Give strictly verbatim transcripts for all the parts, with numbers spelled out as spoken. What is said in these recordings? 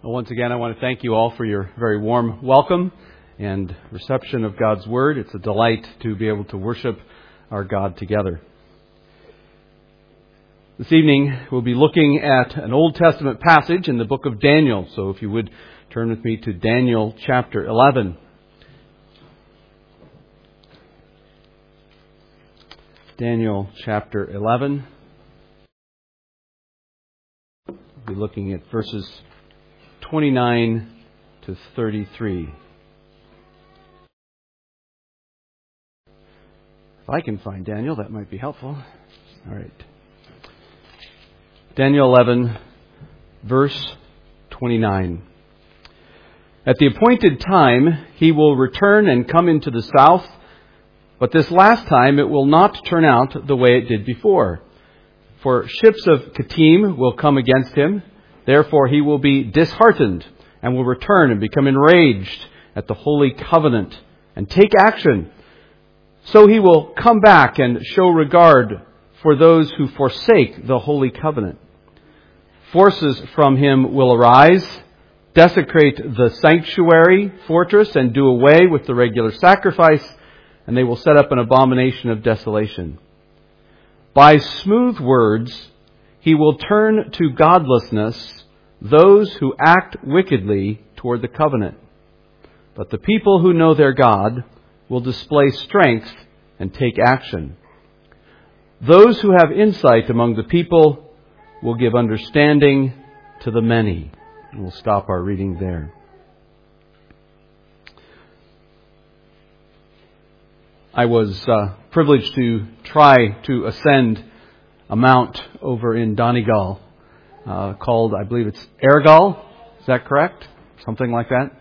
Well, once again, I want to thank you all for your very warm welcome and reception of God's Word. It's a delight to be able to worship our God together. This evening, we'll be looking at an Old Testament passage in the book of Daniel. So if you would turn with me to Daniel chapter eleven. Daniel chapter eleven. We'll be looking at verses twenty-nine to thirty-three. If I can find Daniel, that might be helpful. All right. Daniel eleven, verse twenty-nine. At the appointed time, he will return and come into the south, but this last time it will not turn out the way it did before. For ships of Kittim will come against him. Therefore he will be disheartened and will return and become enraged at the holy covenant and take action. So he will come back and show regard for those who forsake the holy covenant. Forces from him will arise, desecrate the sanctuary fortress and do away with the regular sacrifice, and they will set up an abomination of desolation. By smooth words he will turn to godlessness those who act wickedly toward the covenant. But the people who know their God will display strength and take action. Those who have insight among the people will give understanding to the many. We'll stop our reading there. I was uh, privileged to try to ascend a mount over in Donegal uh, called, I believe it's Ergal. Is that correct? Something like that.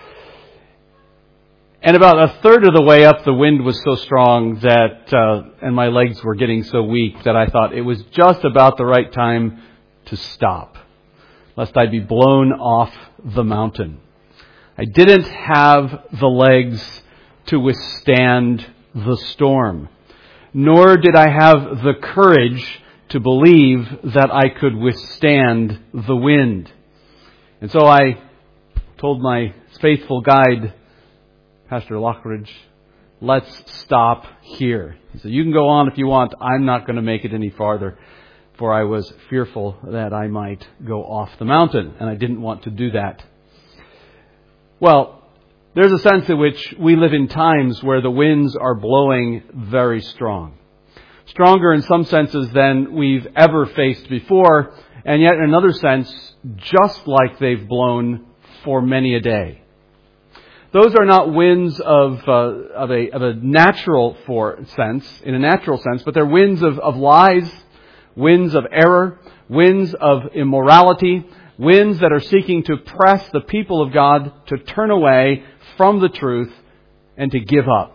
And about a third of the way up, the wind was so strong that, uh, and my legs were getting so weak that I thought it was just about the right time to stop, lest I'd be blown off the mountain. I didn't have the legs to withstand the storm, nor did I have the courage to believe that I could withstand the wind. And so I told my faithful guide, Pastor Lockridge, let's stop here. He said, you can go on if you want. I'm not going to make it any farther, for I was fearful that I might go off the mountain, and I didn't want to do that. Well, there's a sense in which we live in times where the winds are blowing very strong. Stronger in some senses than we've ever faced before, and yet in another sense, just like they've blown for many a day. Those are not winds of uh, of a of a natural for sense, in a natural sense, but they're winds of, of lies, winds of error, winds of immorality, winds that are seeking to press the people of God to turn away from the truth and to give up.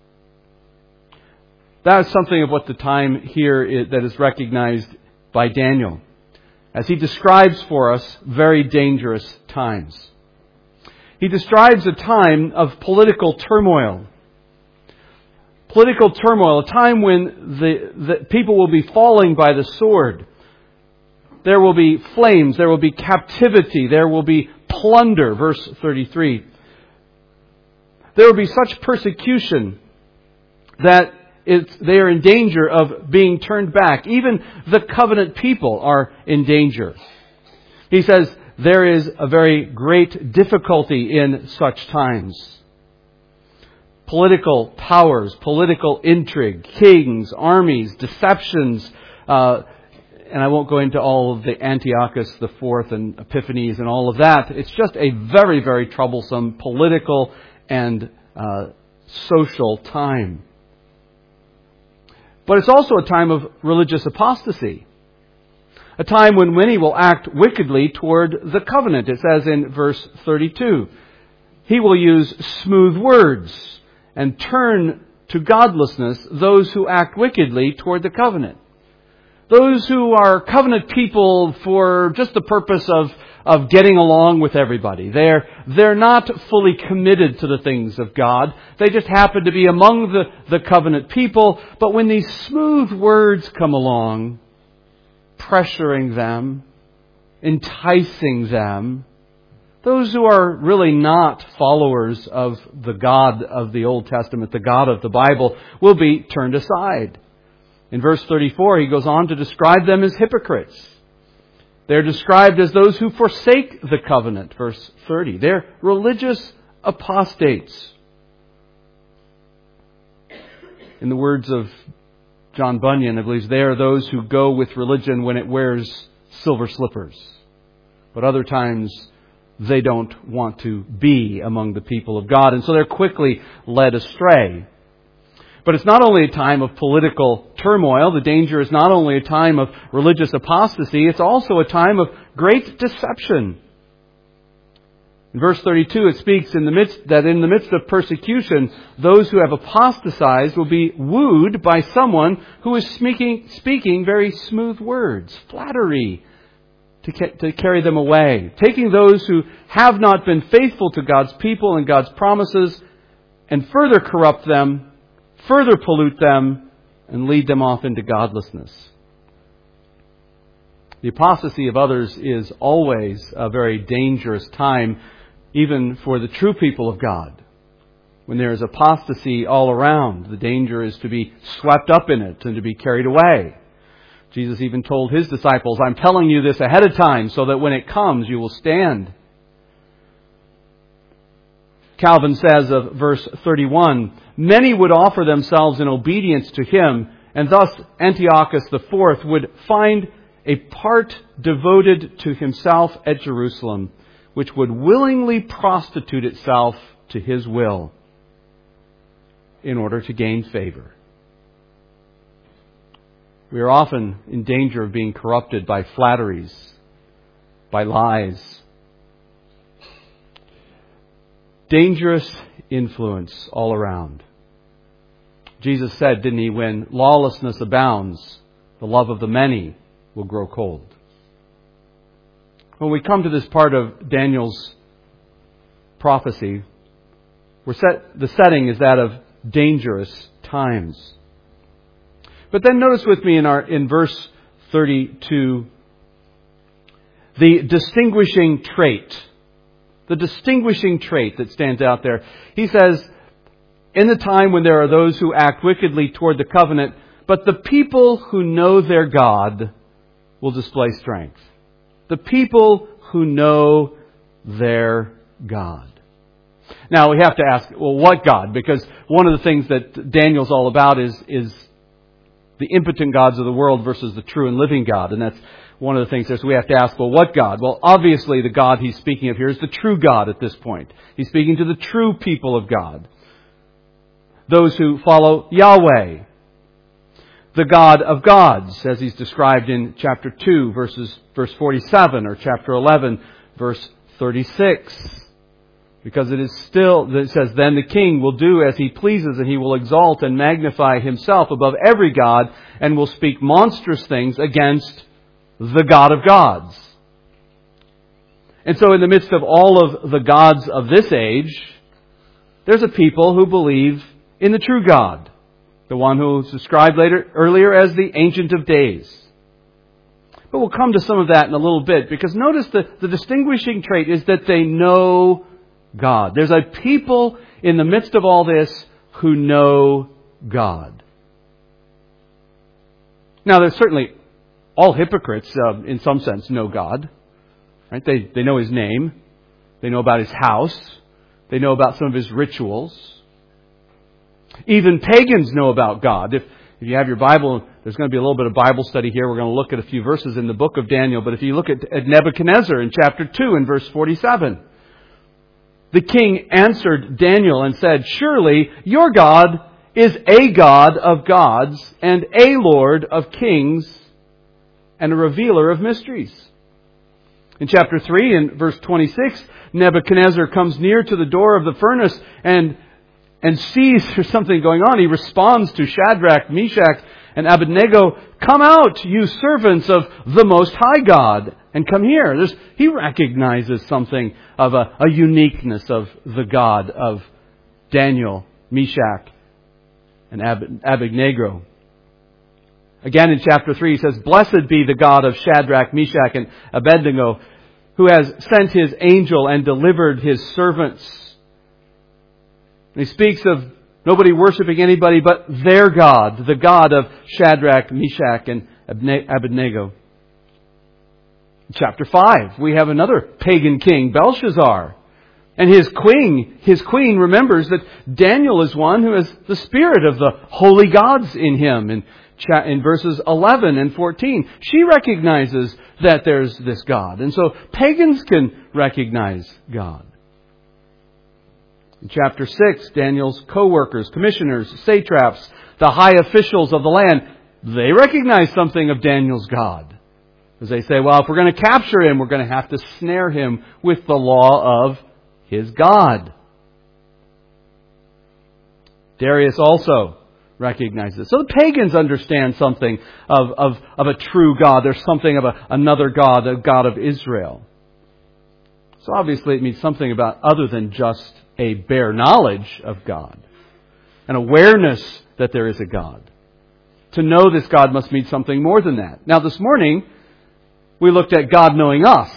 That is something of what the time here is, that is recognized by Daniel, as he describes for us very dangerous times. He describes a time of political turmoil. Political turmoil, a time when the, the people will be falling by the sword. There will be flames, there will be captivity, there will be plunder, verse thirty-three. There will be such persecution that it's, they are in danger of being turned back. Even the covenant people are in danger. He says there is a very great difficulty in such times. Political powers, political intrigue, kings, armies, deceptions, uh, and I won't go into all of the Antiochus the Fourth and Epiphanes and all of that. It's just a very, very troublesome political and uh, social time. But it's also a time of religious apostasy. A time when many will act wickedly toward the covenant. It says in verse thirty-two, he will use smooth words and turn to godlessness those who act wickedly toward the covenant. Those who are covenant people for just the purpose of, of getting along with everybody. They're, they're not fully committed to the things of God. They just happen to be among the, the covenant people. But when these smooth words come along, pressuring them, enticing them, Those who are really not followers of the God of the Old Testament, the God of the Bible, will be turned aside. In verse thirty-four, he goes on to describe them as hypocrites. They're described as those who forsake the covenant, verse thirty. They're religious apostates. In the words of John Bunyan, I believe, they are those who go with religion when it wears silver slippers. But other times, they don't want to be among the people of God. And so they're quickly led astray. But it's not only a time of political turmoil. The danger is not only a time of religious apostasy. It's also a time of great deception. In verse thirty-two, it speaks in the midst that in the midst of persecution, those who have apostatized will be wooed by someone who is speaking, speaking very smooth words, flattery, to, ca- to carry them away. Taking those who have not been faithful to God's people and God's promises and further corrupt them, further pollute them, and lead them off into godlessness. The apostasy of others is always a very dangerous time, even for the true people of God. When there is apostasy all around, the danger is to be swept up in it and to be carried away. Jesus even told His disciples, I'm telling you this ahead of time so that when it comes you will stand. Calvin says of verse thirty-one, many would offer themselves in obedience to him, and thus Antiochus the Fourth would find a part devoted to himself at Jerusalem, which would willingly prostitute itself to his will in order to gain favor. We are often in danger of being corrupted by flatteries, by lies. Dangerous influence all around. Jesus said, didn't He, when lawlessness abounds, the love of the many will grow cold. When we come to this part of Daniel's prophecy, we're set, the setting is that of dangerous times. But then notice with me in our in verse thirty-two, the distinguishing trait. The distinguishing trait that stands out there. He says, in the time when there are those who act wickedly toward the covenant, but the people who know their God will display strength. The people who know their God. Now we have to ask, well, what God? Because one of the things that Daniel's all about is, is the impotent gods of the world versus the true and living God. And that's one of the things that we have to ask, well, what God? Well, obviously the God he's speaking of here is the true God at this point. He's speaking to the true people of God. Those who follow Yahweh. The God of gods, as He's described in chapter two, verses verse forty-seven, or chapter eleven, verse thirty-six. Because it is still, it says, then the king will do as he pleases, and he will exalt and magnify himself above every god, and will speak monstrous things against the God of gods. And so in the midst of all of the gods of this age, there's a people who believe in the true God. The one who was described later, earlier as the Ancient of Days. But we'll come to some of that in a little bit, because notice the, the distinguishing trait is that they know God. There's a people in the midst of all this who know God. Now, there's certainly all hypocrites, uh, in some sense, know God. Right? They they know His name. They know about His house. They know about some of His rituals. Even pagans know about God. If, if you have your Bible, there's going to be a little bit of Bible study here. We're going to look at a few verses in the book of Daniel. But if you look at, at Nebuchadnezzar in chapter two and verse forty-seven, the king answered Daniel and said, surely your God is a God of gods and a Lord of kings and a revealer of mysteries. In chapter three and verse twenty-six, Nebuchadnezzar comes near to the door of the furnace and and sees there's something going on. He responds to Shadrach, Meshach, and Abednego, come out, you servants of the Most High God, and come here. There's, he recognizes something of a, a uniqueness of the God of Daniel, Meshach, and Ab- Abednego. Again in chapter three, he says, blessed be the God of Shadrach, Meshach, and Abednego, who has sent His angel and delivered His servants. And He speaks of nobody worshiping anybody but their God, the God of Shadrach, Meshach, and Abednego. In chapter five, we have another pagan king, Belshazzar. And his queen, his queen remembers that Daniel is one who has the spirit of the holy gods in him. In, in verses eleven and fourteen, she recognizes that there's this God. And so pagans can recognize God. In chapter six, Daniel's co-workers, commissioners, satraps, the high officials of the land, they recognize something of Daniel's God. As they say, well, if we're going to capture him, we're going to have to snare him with the law of his God. Darius also recognizes. So the pagans understand something of, of, of a true God. There's something of a, another God, a God of Israel. So obviously it means something about other than just a bare knowledge of God. An awareness that there is a God. To know this God must mean something more than that. Now this morning, we looked at God knowing us.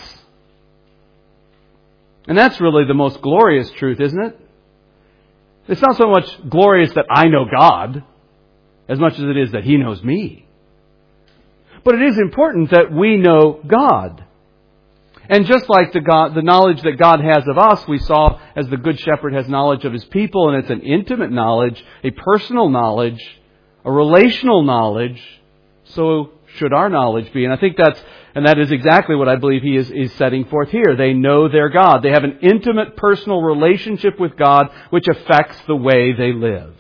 And that's really the most glorious truth, isn't it? It's not so much glorious that I know God, as much as it is that He knows me. But it is important that we know God. And just like the God, the knowledge that God has of us, we saw as the Good Shepherd has knowledge of His people, and it's an intimate knowledge, a personal knowledge, a relational knowledge, so should our knowledge be. And I think that's, and that is exactly what I believe he is, is setting forth here. They know their God. They have an intimate personal relationship with God which affects the way they live.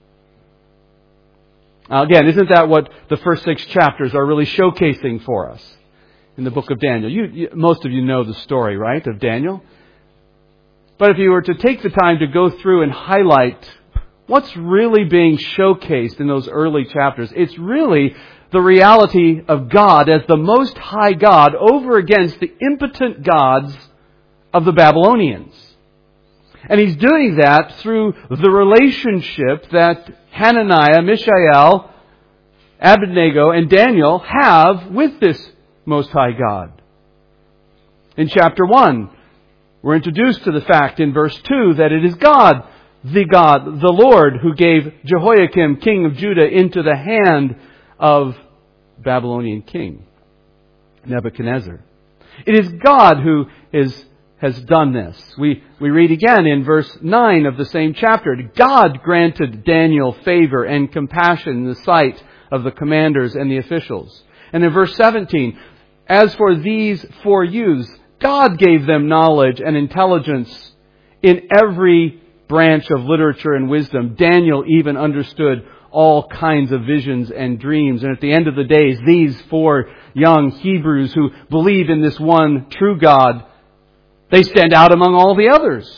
Now again, isn't that what the first six chapters are really showcasing for us in the book of Daniel? You, you, most of you know the story, right, of Daniel? But if you were to take the time to go through and highlight what's really being showcased in those early chapters, it's really the reality of God as the Most High God over against the impotent gods of the Babylonians. And He's doing that through the relationship that Hananiah, Mishael, Abednego, and Daniel have with this Most High God. In chapter one, we're introduced to the fact in verse two that it is God, the God, the Lord, who gave Jehoiakim, king of Judah, into the hand of Babylonian king Nebuchadnezzar. It is God who is, has done this. We, we read again in verse nine of the same chapter. God granted Daniel favor and compassion in the sight of the commanders and the officials. And in verse seventeen, as for these four youths, God gave them knowledge and intelligence in every branch of literature and wisdom. Daniel even understood all kinds of visions and dreams. And at the end of the days, these four young Hebrews who believe in this one true God, they stand out among all the others.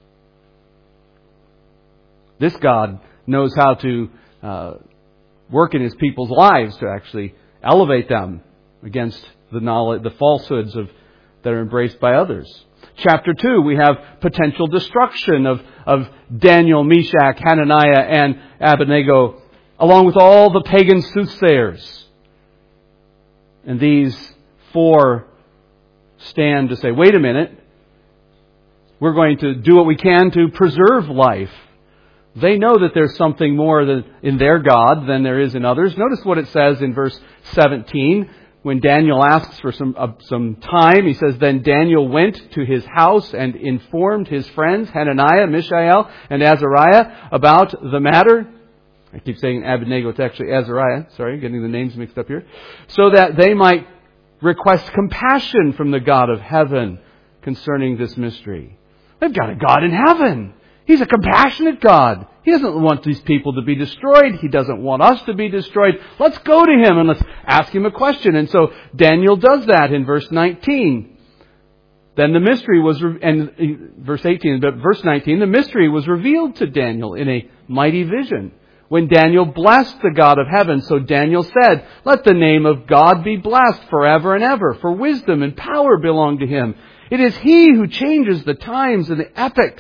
This God knows how to uh, work in His people's lives to actually elevate them against the knowledge, the falsehoods of that are embraced by others. Chapter two, we have potential destruction of, of Daniel, Meshach, Hananiah, and Abednego, along with all the pagan soothsayers. And these four stand to say, wait a minute, we're going to do what we can to preserve life. They know that there's something more than in their God than there is in others. Notice what it says in verse seventeen. When Daniel asks for some uh, some time, he says, then Daniel went to his house and informed his friends, Hananiah, Mishael, and Azariah, about the matter. I keep saying Abednego, it's actually Azariah. Sorry, getting the names mixed up here. So that they might request compassion from the God of heaven concerning this mystery. They've got a God in heaven. He's a compassionate God. He doesn't want these people to be destroyed. He doesn't want us to be destroyed. Let's go to Him and let's ask Him a question. And so Daniel does that in verse nineteen. Then the mystery was, re- and verse eighteen, but verse nineteen, the mystery was revealed to Daniel in a mighty vision. When Daniel blessed the God of heaven, so Daniel said, let the name of God be blessed forever and ever, for wisdom and power belong to Him. It is He who changes the times and the epochs.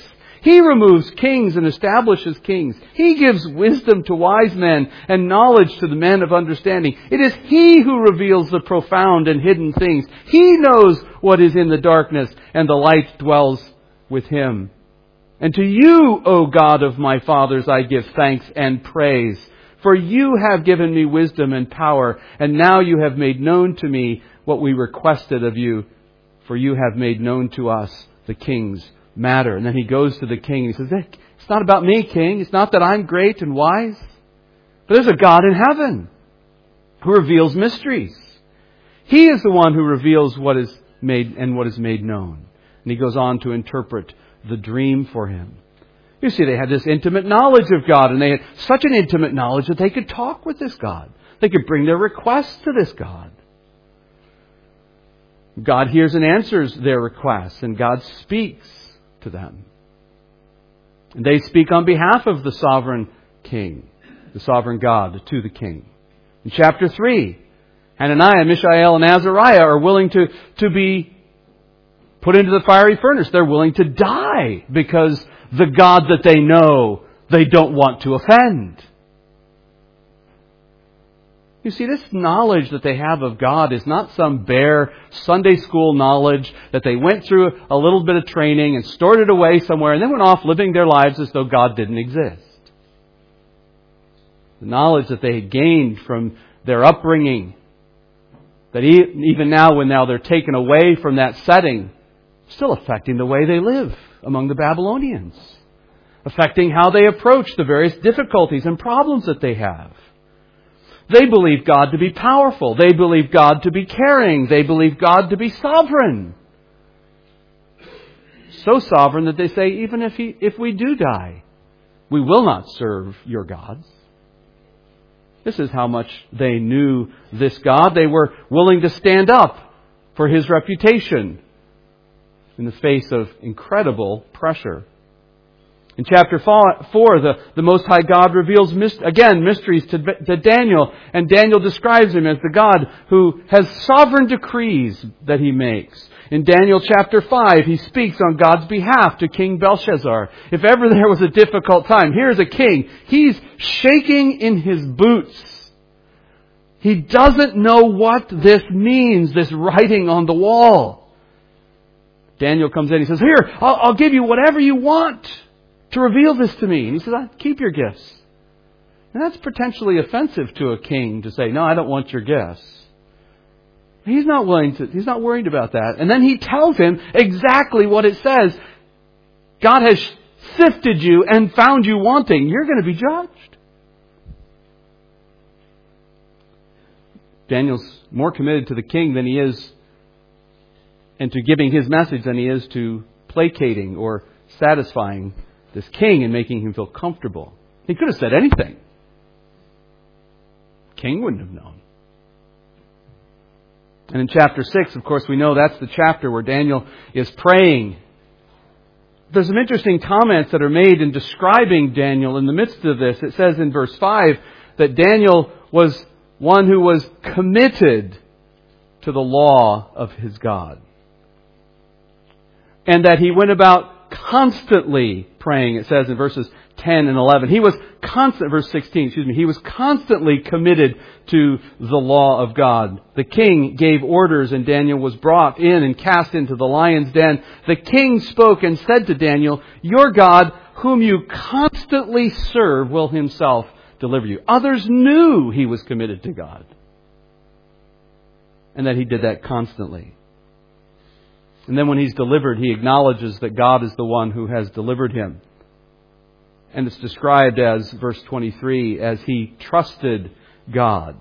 He removes kings and establishes kings. He gives wisdom to wise men and knowledge to the men of understanding. It is He who reveals the profound and hidden things. He knows what is in the darkness, and the light dwells with Him. And to You, O God of my fathers, I give thanks and praise. For You have given me wisdom and power, and now You have made known to me what we requested of You. For You have made known to us the king's matter. And then he goes to the king and he says, it's not about me, king. It's not that I'm great and wise. But there's a God in heaven who reveals mysteries. He is the one who reveals what is made and what is made known. And he goes on to interpret the dream for him. You see, they had this intimate knowledge of God, and they had such an intimate knowledge that they could talk with this God. They could bring their requests to this God. God hears and answers their requests, and God speaks to them. And they speak on behalf of the sovereign king, the sovereign God, to the king. In chapter three, Hananiah, Mishael, and Azariah are willing to, to be put into the fiery furnace. They're willing to die because the God that they know they don't want to offend. You see, this knowledge that they have of God is not some bare Sunday school knowledge that they went through a little bit of training and stored it away somewhere and then went off living their lives as though God didn't exist. The knowledge that they had gained from their upbringing, that even now when now they're taken away from that setting, still affecting the way they live among the Babylonians, affecting how they approach the various difficulties and problems that they have. They believe God to be powerful. They believe God to be caring. They believe God to be sovereign. So sovereign that they say, even if he, if we do die, we will not serve your gods. This is how much they knew this God. They were willing to stand up for His reputation in the face of incredible pressure. In chapter four, the, the Most High God reveals, again, mysteries to, to Daniel. And Daniel describes Him as the God who has sovereign decrees that He makes. In Daniel chapter five, he speaks on God's behalf to King Belshazzar. If ever there was a difficult time, here's a king. He's shaking in his boots. He doesn't know what this means, this writing on the wall. Daniel comes in, he says, here, I'll, I'll give you whatever you want to reveal this to me. And he says, keep your gifts. And that's potentially offensive to a king to say, no, I don't want your gifts. He's not willing to, he's not worried about that. And then he tells him exactly what it says. God has sifted you and found you wanting. You're going to be judged. Daniel's more committed to the king than he is and to giving his message than he is to placating or satisfying this king and making him feel comfortable. He could have said anything. King wouldn't have known. And in chapter six, of course, we know that's the chapter where Daniel is praying. There's some interesting comments that are made in describing Daniel in the midst of this. It says in verse five that Daniel was one who was committed to the law of his God. And that he went about constantly praying, it says in verses ten and eleven. He was constant, verse sixteen, excuse me, he was constantly committed to the law of God. The king gave orders and Daniel was brought in and cast into the lion's den. The king spoke and said to Daniel, your God, whom you constantly serve, will Himself deliver you. Others knew he was committed to God. And that he did that constantly. And then when he's delivered, he acknowledges that God is the one who has delivered him. And it's described as, verse twenty-three, as he trusted God.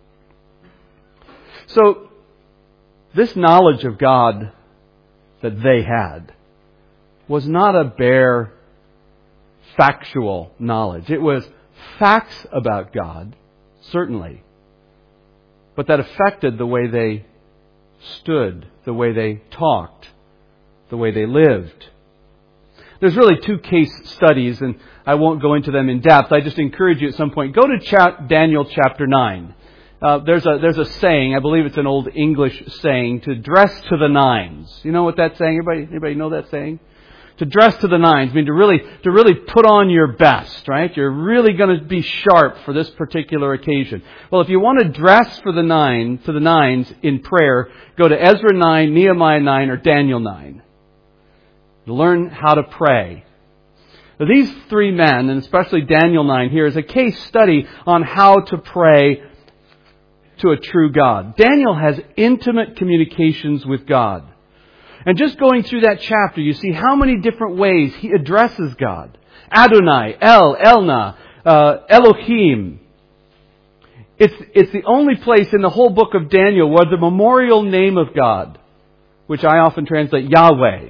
So, this knowledge of God that they had was not a bare factual knowledge. It was facts about God, certainly, but that affected the way they stood, the way they talked, the way they lived. There's really two case studies, and I won't go into them in depth. I just encourage you at some point, go to cha- Daniel chapter nine. Uh, there's a there's a saying, I believe it's an old English saying, to dress to the nines. You know what that saying? Everybody, anybody know that saying? To dress to the nines, I mean to really, to really put on your best, right? You're really going to be sharp for this particular occasion. Well, if you want to dress for the nine, to the nines in prayer, go to Ezra nine, Nehemiah nine, or Daniel nine. To learn how to pray. Now, these three men, and especially Daniel nine here, is a case study on how to pray to a true God. Daniel has intimate communications with God. And just going through that chapter, you see how many different ways he addresses God. Adonai, El, Elna, uh, Elohim. It's, it's the only place in the whole book of Daniel where the memorial name of God, which I often translate Yahweh,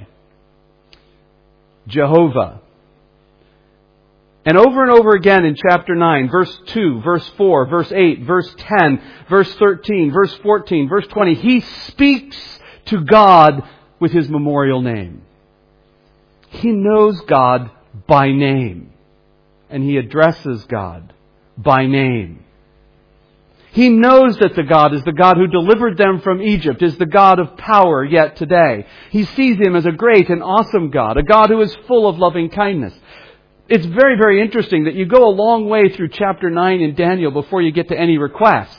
Jehovah. And over and over again in chapter nine, verse two, verse four, verse eight, verse ten, verse thirteen, verse fourteen, verse twenty, he speaks to God with his memorial name. He knows God by name. And he addresses God by name. He knows that the God is the God who delivered them from Egypt, is the God of power yet today. He sees Him as a great and awesome God, a God who is full of loving kindness. It's very, very interesting that you go a long way through chapter nine in Daniel before you get to any requests.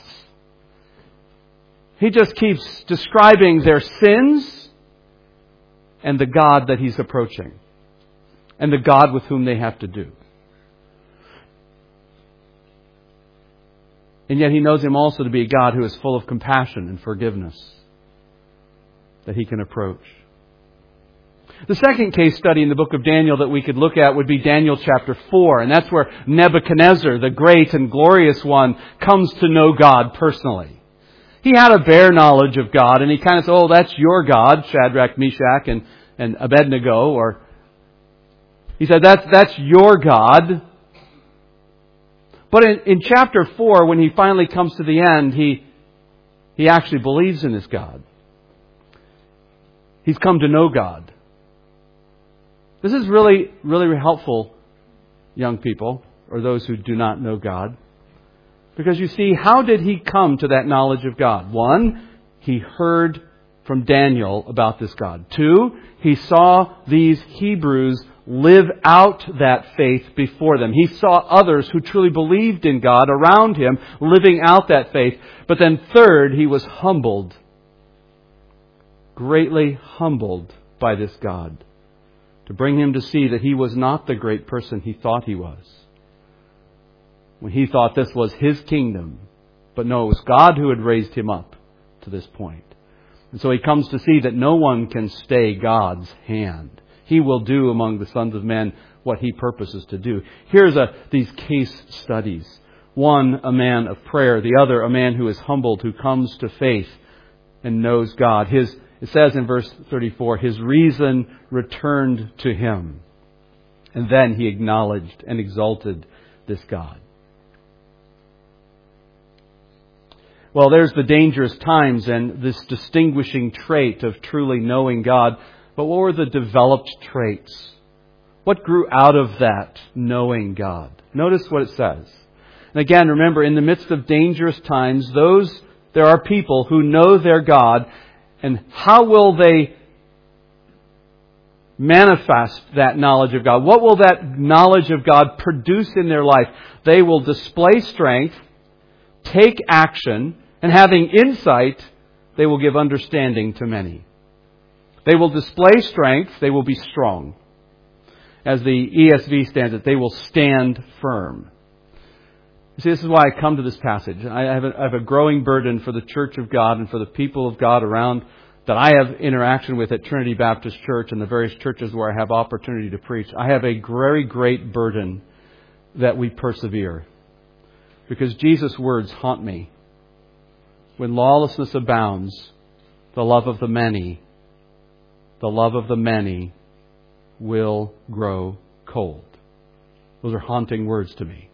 He just keeps describing their sins and the God that He's approaching. And the God with whom they have to do. And yet He knows Him also to be a God who is full of compassion and forgiveness that He can approach. The second case study in the book of Daniel that we could look at would be Daniel chapter four. And that's where Nebuchadnezzar, the great and glorious one, comes to know God personally. He had a bare knowledge of God, and he kind of said, oh, that's your God, Shadrach, Meshach, and, and Abednego. Or he said, that's, that's your God. But in, in chapter four, when he finally comes to the end, he, he actually believes in this God. He's come to know God. This is really, really helpful, young people, or those who do not know God. Because you see, how did he come to that knowledge of God? One, he heard from Daniel about this God. Two, he saw these Hebrews live out that faith before them. He saw others who truly believed in God around him living out that faith. But then third, he was humbled, greatly humbled by this God, to bring him to see that he was not the great person he thought he was. When he thought this was his kingdom. But no, it was God who had raised him up to this point. And so he comes to see that no one can stay God's hand. He will do among the sons of men what He purposes to do. Here's a, these case studies. One, a man of prayer. The other, a man who is humbled, who comes to faith and knows God. His, it says in verse thirty-four, his reason returned to him. And then he acknowledged and exalted this God. Well, there's the dangerous times and this distinguishing trait of truly knowing God. But what were the developed traits? What grew out of that knowing God? Notice what it says. And again, remember, in the midst of dangerous times, those there are people who know their God. And how will they manifest that knowledge of God? What will that knowledge of God produce in their life? They will display strength, take action, and having insight, they will give understanding to many. They will display strength, they will be strong. As the E S V stands it, they will stand firm. You see, this is why I come to this passage. I have, a, I have a growing burden for the Church of God and for the people of God around that I have interaction with at Trinity Baptist Church and the various churches where I have opportunity to preach. I have a very great burden that we persevere. Because Jesus' words haunt me. When lawlessness abounds, the love of the many, the love of the many will grow cold. Those are haunting words to me.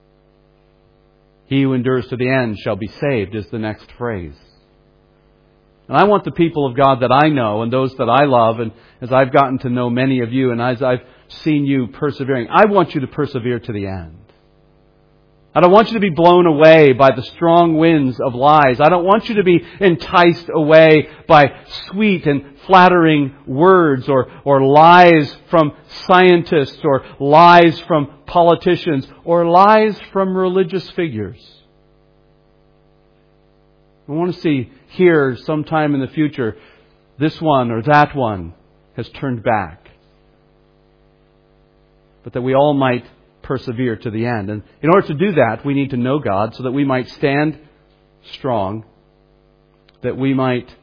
He who endures to the end shall be saved is the next phrase. And I want the people of God that I know and those that I love, and as I've gotten to know many of you and as I've seen you persevering, I want you to persevere to the end. I don't want you to be blown away by the strong winds of lies. I don't want you to be enticed away by sweet and flattering words or, or lies from scientists or lies from politicians or lies from religious figures. I want to see here sometime in the future, this one or that one has turned back. But that we all might persevere to the end. And in order to do that, we need to know God so that we might stand strong, that we might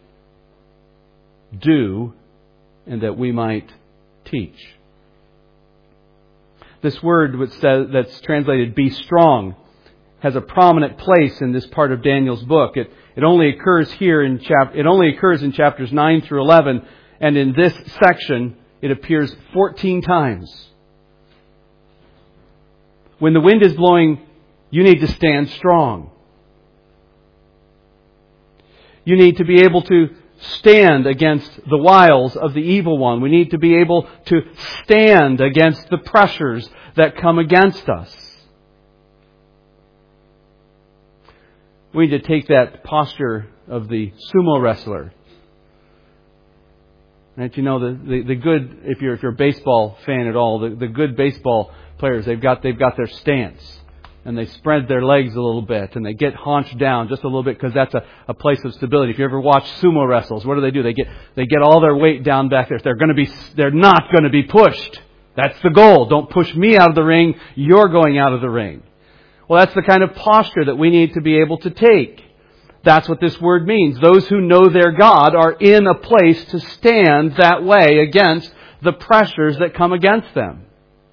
do, and that we might teach. This word which says, that's translated "be strong" has a prominent place in this part of Daniel's book. It, it only occurs here in chap, it only occurs in chapters nine through eleven, and in this section it appears fourteen times. When the wind is blowing, you need to stand strong. You need to be able to stand against the wiles of the evil one. We need to be able to stand against the pressures that come against us. We need to take that posture of the sumo wrestler. And you know, the, the, the good, if you're, if you're a baseball fan at all, the, the good baseball players, they've got, they've got their stance. And they spread their legs a little bit. And they get haunched down just a little bit because that's a, a place of stability. If you ever watch sumo wrestles, what do they do? They get, they get all their weight down back there. They're going to be, they're not going to be pushed. That's the goal. Don't push me out of the ring. You're going out of the ring. Well, that's the kind of posture that we need to be able to take. That's what this word means. Those who know their God are in a place to stand that way against the pressures that come against them.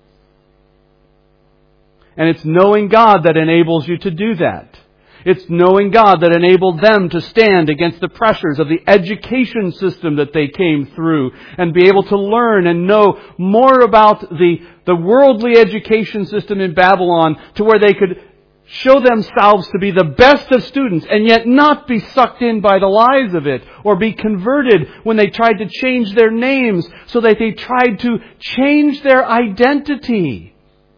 And it's knowing God that enables you to do that. It's knowing God that enabled them to stand against the pressures of the education system that they came through and be able to learn and know more about the, the worldly education system in Babylon to where they could show themselves to be the best of students and yet not be sucked in by the lies of it or be converted when they tried to change their names so that they tried to change their identity.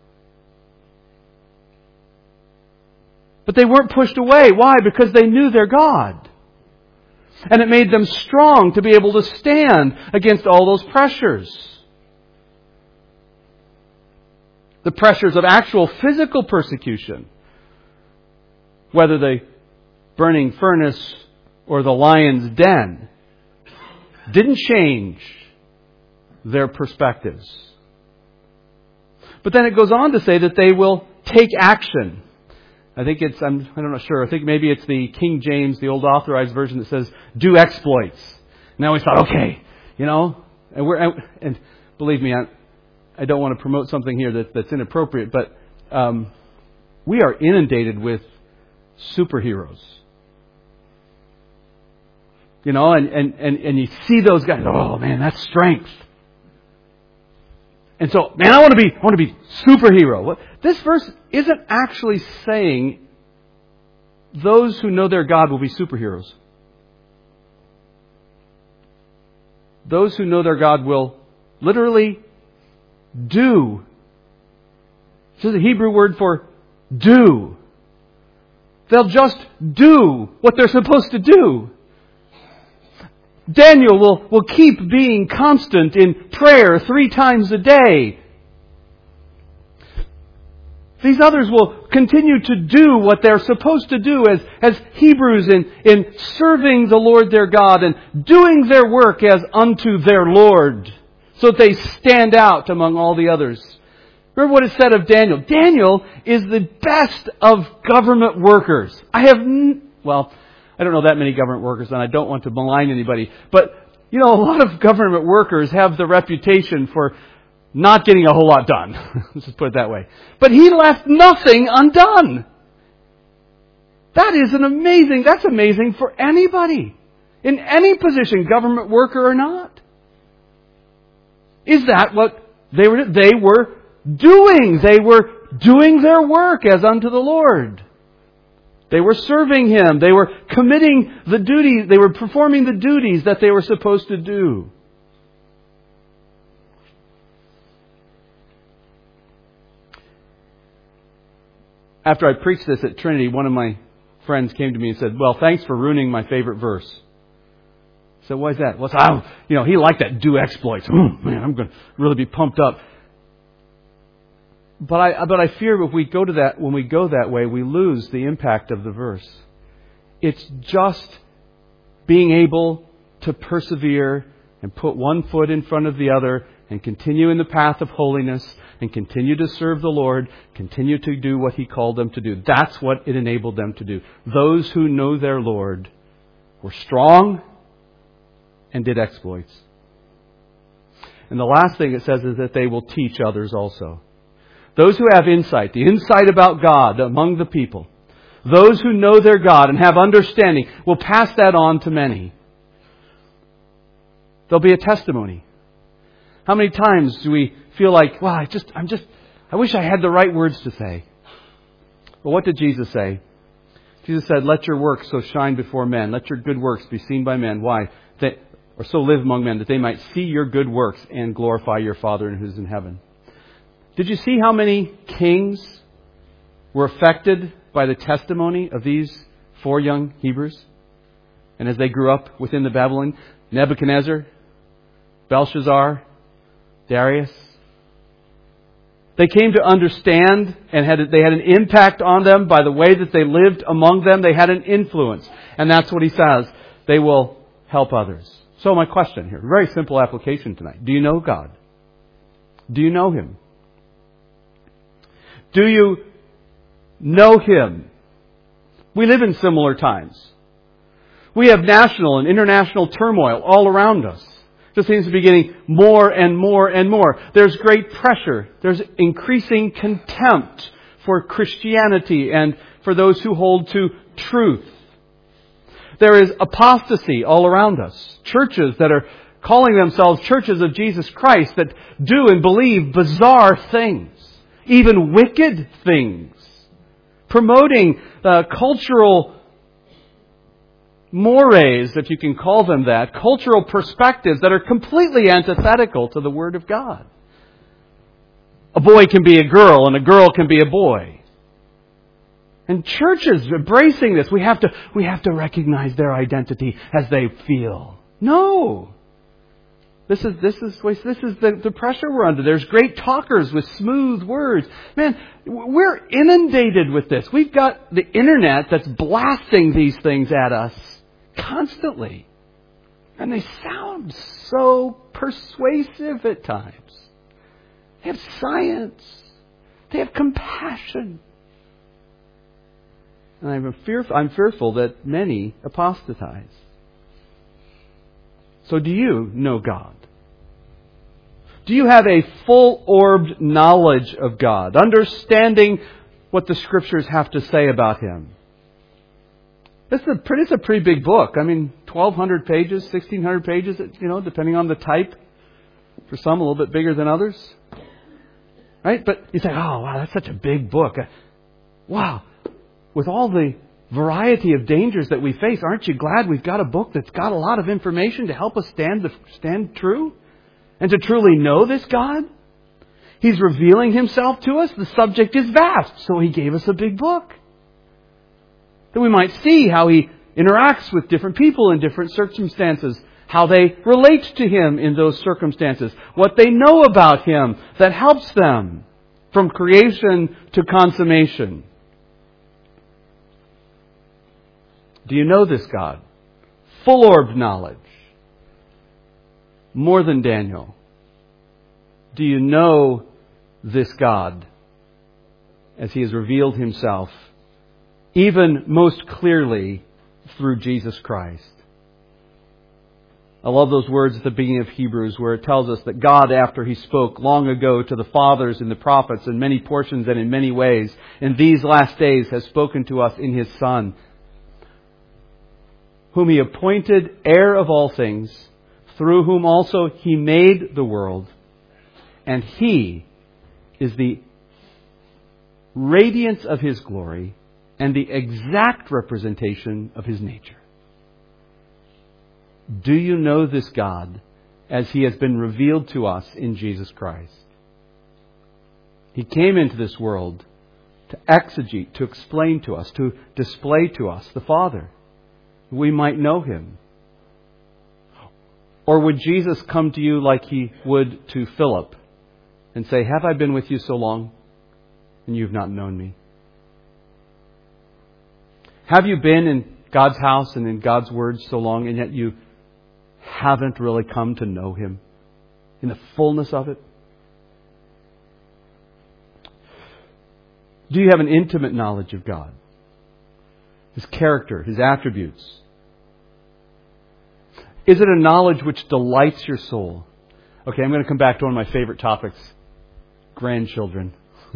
But they weren't pushed away. Why? Because they knew their God. And it made them strong to be able to stand against all those pressures. The pressures of actual physical persecution. Whether the burning furnace or the lion's den didn't change their perspectives. But then it goes on to say that they will take action. I think it's, I'm, I'm not sure, I think maybe it's the King James, the old authorized version that says, do exploits. Now we thought, okay, you know, and we're, and believe me, I, I don't want to promote something here that, that's inappropriate, but um, we are inundated with superheroes. You know, and, and, and, and you see those guys, oh man, that's strength. And so, man, I want to be, I want to be superhero. What, this verse isn't actually saying those who know their God will be superheroes. Those who know their God will literally do. This is a Hebrew word for do. They'll just do what they're supposed to do. Daniel will, will keep being constant in prayer three times a day. These others will continue to do what they're supposed to do as, as Hebrews in, in serving the Lord their God and doing their work as unto their Lord, so that they stand out among all the others. Remember what it said of Daniel. Daniel is the best of government workers. I have, n- well... I don't know that many government workers, and I don't want to malign anybody. But, you know, a lot of government workers have the reputation for not getting a whole lot done. Let's just put it that way. But he left nothing undone. That is an amazing, that's amazing for anybody. In any position, government worker or not. Is that what they were, they were doing? They were doing their work as unto the Lord. They were serving Him. They were committing the duties. They were performing the duties that they were supposed to do. after I preached this at Trinity, one of my friends came to me and said, well, thanks for ruining my favorite verse. So why is that? Well, so, you know, he liked that do exploits. Oh, man, I'm going to really be pumped up. But I, but I fear if we go to that, when we go that way, we lose the impact of the verse. It's just being able to persevere and put one foot in front of the other and continue in the path of holiness and continue to serve the Lord, continue to do what He called them to do. That's what it enabled them to do. Those who know their Lord were strong and did exploits. And the last thing it says is that they will teach others also. Those who have insight, the insight about God among the people, those who know their God and have understanding will pass that on to many. There'll be a testimony. How many times do we feel like, well, I just, I'm just, I wish I had the right words to say. Well, what did Jesus say? Jesus said, let your works so shine before men. Let your good works be seen by men. Why? That, or so live among men that they might see your good works and glorify your Father who is in heaven. Did you see how many kings were affected by the testimony of these four young Hebrews? And as they grew up within the Babylon, Nebuchadnezzar, Belshazzar, Darius. They came to understand and had they had an impact on them by the way that they lived among them. They had an influence. And that's what he says. They will help others. So my question here, very simple application tonight. Do you know God? Do you know Him? Do you know Him? We live in similar times. We have national and international turmoil all around us. It just seems to be getting more and more and more. There's great pressure. There's increasing contempt for Christianity and for those who hold to truth. There is apostasy all around us. Churches that are calling themselves churches of Jesus Christ that do and believe bizarre things, even wicked things, promoting uh, cultural mores, if you can call them that, cultural perspectives that are completely antithetical to the Word of God. A boy can be a girl and a girl can be a boy. And churches embracing this, we have to we have to recognize their identity as they feel. No. This is this is this is the, the pressure we're under. There's great talkers with smooth words. Man, we're inundated with this. We've got the internet that's blasting these things at us constantly. And they sound so persuasive at times. They have science. They have compassion. And I'm fearful, I'm fearful that many apostatize. So do you know God? Do you have a full-orbed knowledge of God, understanding what the Scriptures have to say about Him? This is a pretty, it's a pretty big book. I mean, twelve hundred pages, sixteen hundred pages, you know, depending on the type. For some, a little bit bigger than others. Right? But you say, oh, wow, that's such a big book. Wow. With all the variety of dangers that we face, aren't you glad we've got a book that's got a lot of information to help us stand the, stand true? And to truly know this God? He's revealing Himself to us. The subject is vast, so He gave us a big book. That we might see how He interacts with different people in different circumstances, how they relate to Him in those circumstances, what they know about Him that helps them from creation to consummation. Do you know this God? Full-orbed knowledge. More than Daniel. Do you know this God as He has revealed Himself even most clearly through Jesus Christ? I love those words at the beginning of Hebrews where it tells us that God, after He spoke long ago to the fathers and the prophets in many portions and in many ways, in these last days has spoken to us in His Son, whom He appointed heir of all things, through whom also He made the world. And He is the radiance of His glory and the exact representation of His nature. Do you know this God as He has been revealed to us in Jesus Christ? He came into this world to exegete, to explain to us, to display to us the Father. We might know Him. Or would Jesus come to you like He would to Philip and say, have I been with you so long and you've not known me? Have you been in God's house and in God's Word so long and yet you haven't really come to know Him in the fullness of it? Do you have an intimate knowledge of God? His character, His attributes? Is it a knowledge which delights your soul? Okay, I'm going to come back to one of my favorite topics. Grandchildren.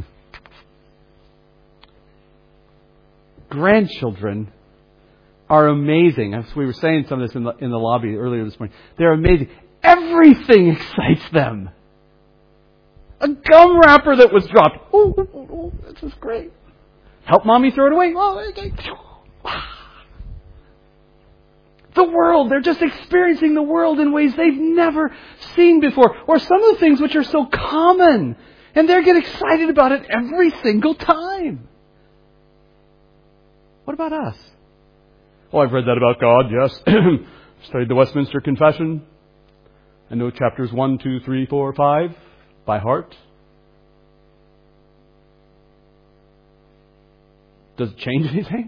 Grandchildren are amazing. As we were saying some of this in the, in the lobby earlier this morning. They're amazing. Everything excites them. A gum wrapper that was dropped. Oh, oh, oh, oh, this is great. Help Mommy throw it away. Oh, okay. The world, they're just experiencing the world in ways they've never seen before. Or some of the things which are so common. And they get excited about it every single time. What about us? Oh, I've read that about God, yes. Studied the Westminster Confession. I know chapters one, two, three, four, five by heart. Does it change anything?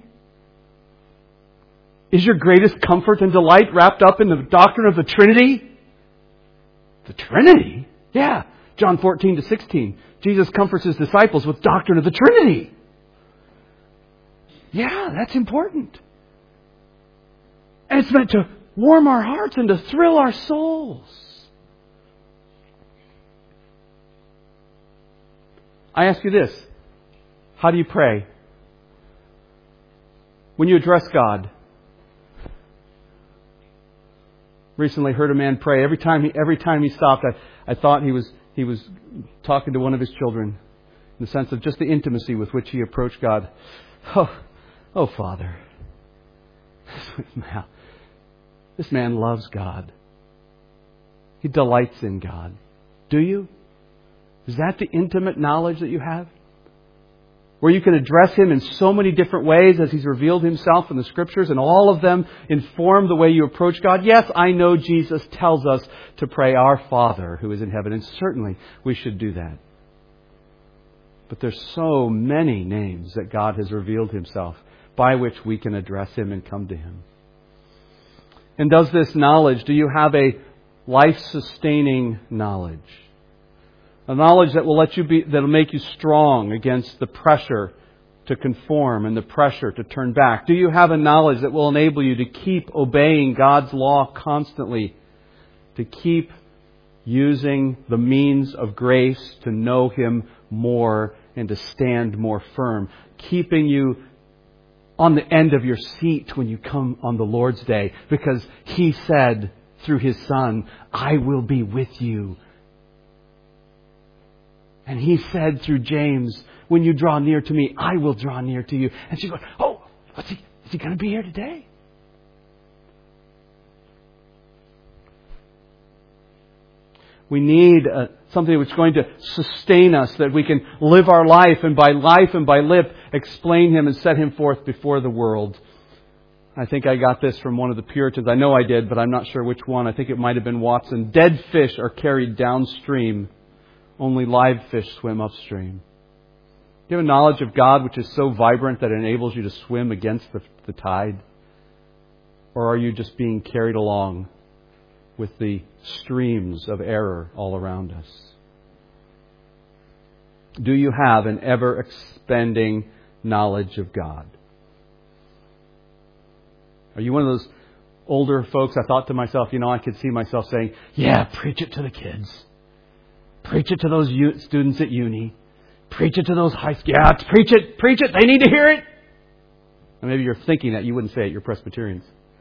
Is your greatest comfort and delight wrapped up in the doctrine of the Trinity? The Trinity? Yeah. John fourteen to sixteen. Jesus comforts His disciples with doctrine of the Trinity. Yeah, that's important. And it's meant to warm our hearts and to thrill our souls. I ask you this. How do you pray? When you address God. Recently heard a man pray. Every time he every time he stopped, I, I thought he was he was talking to one of his children in the sense of just the intimacy with which he approached God. Oh, oh Father. This man loves God. He delights in God. Do you? Is that the intimate knowledge that you have? Where you can address Him in so many different ways as He's revealed Himself in the Scriptures, and all of them inform the way you approach God. Yes, I know Jesus tells us to pray, Our Father who is in heaven, and certainly we should do that. But there's so many names that God has revealed Himself by which we can address Him and come to Him. And does this knowledge, do you have a life-sustaining knowledge? A knowledge that will let you be, that will make you strong against the pressure to conform and the pressure to turn back. Do you have a knowledge that will enable you to keep obeying God's law constantly? To keep using the means of grace to know Him more and to stand more firm. Keeping you on the end of your seat when you come on the Lord's Day. Because He said through His Son, I will be with you. And He said through James, when you draw near to me, I will draw near to you. And she goes, oh, what's he, is he going to be here today? We need uh, something that's going to sustain us, that we can live our life, and by life and by lip, explain Him and set Him forth before the world. I think I got this from one of the Puritans. I know I did, but I'm not sure which one. I think it might have been Watson. Dead fish are carried downstream. Only live fish swim upstream. Do you have a knowledge of God which is so vibrant that it enables you to swim against the, the tide? Or are you just being carried along with the streams of error all around us? Do you have an ever-expanding knowledge of God? Are you one of those older folks? I thought to myself, you know, I could see myself saying, yeah, preach it to the kids. Preach it to those u- students at uni. Preach it to those high school. Yeah, preach it. Preach it. They need to hear it. And maybe you're thinking that. You wouldn't say it. You're Presbyterians.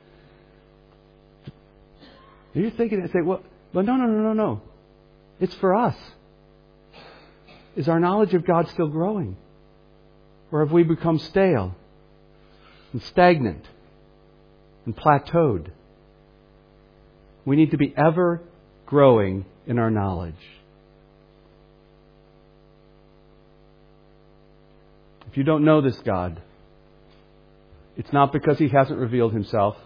You're thinking it. Say, well, well, no, no, no, no, no. It's for us. Is our knowledge of God still growing? Or have we become stale and stagnant and plateaued? We need to be ever growing in our knowledge. If you don't know this God, it's not because He hasn't revealed Himself.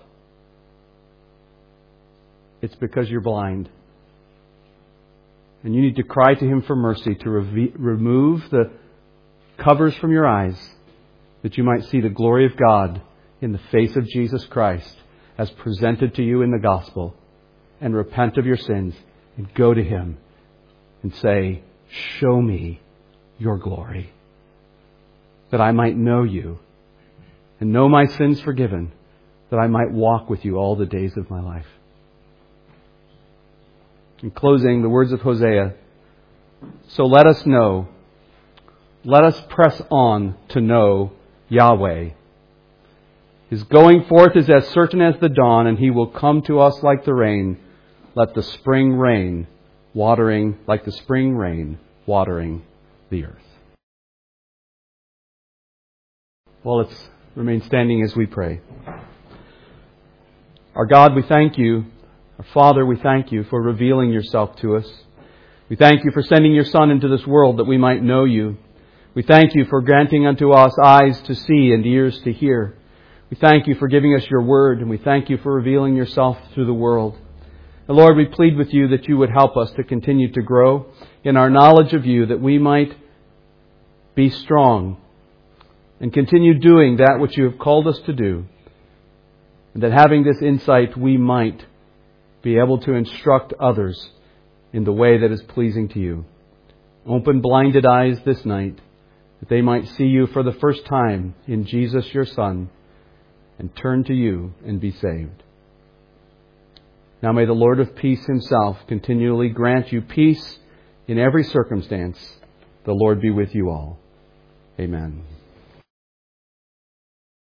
It's because you're blind. And you need to cry to Him for mercy to re- remove the covers from your eyes that you might see the glory of God in the face of Jesus Christ as presented to you in the gospel, and repent of your sins and go to Him and say, show me your glory, that I might know you and know my sins forgiven, that I might walk with you all the days of my life. In closing, the words of Hosea. So let us know, let us press on to know Yahweh. His going forth is as certain as the dawn, and He will come to us like the rain. Let the spring rain watering, like the spring rain watering the earth. Well, let's remain standing as we pray. Our God, we thank You. Our Father, we thank You for revealing Yourself to us. We thank You for sending Your Son into this world that we might know You. We thank You for granting unto us eyes to see and ears to hear. We thank You for giving us Your Word, and we thank You for revealing Yourself through the world. And Lord, we plead with You that You would help us to continue to grow in our knowledge of You, that we might be strong and continue doing that which You have called us to do. And that having this insight, we might be able to instruct others in the way that is pleasing to You. Open blinded eyes this night, that they might see You for the first time in Jesus, Your Son, and turn to You and be saved. Now may the Lord of peace Himself continually grant you peace in every circumstance. The Lord be with you all. Amen.